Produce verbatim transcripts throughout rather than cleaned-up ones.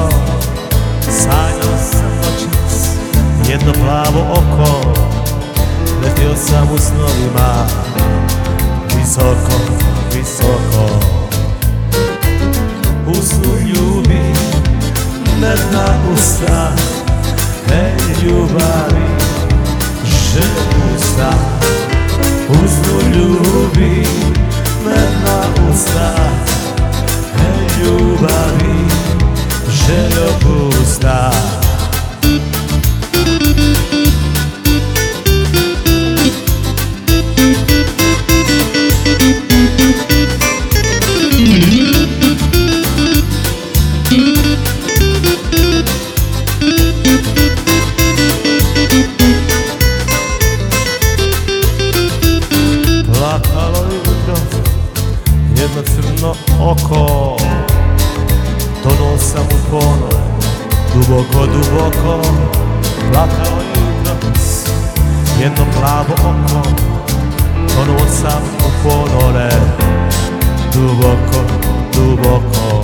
sno, sanjao sam noćas jedno plavo oko, letio sam u snovima visoko, visoko. U snu ljubim medna usta, hej ljubavi, želja pusta. U snu ljubim medna usta, hej ljubavi, želja pusta. Plakalo jutro jedno crno oko, tonuo sam u ponor, duboko, duboko. Plakalo jutros jedno plavo oko, tonuo sam u ponore, duboko, duboko.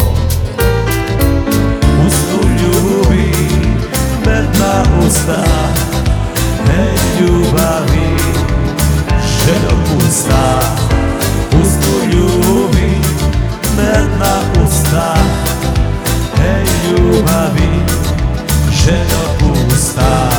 U snu ljubim medna usta, hej ljubavi, želja pusta. U snu ljubim medna usta, hej ljubavi, želja pusta.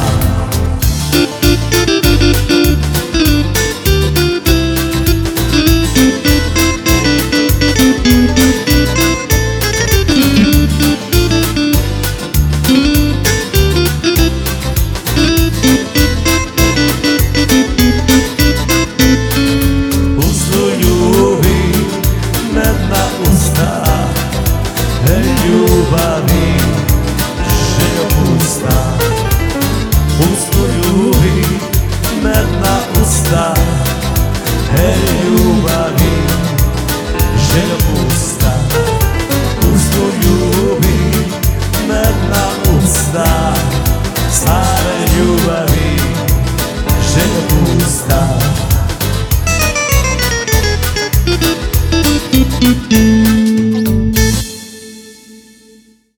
Hej ljubavi, želja pusta. U snu ljubim medna usta,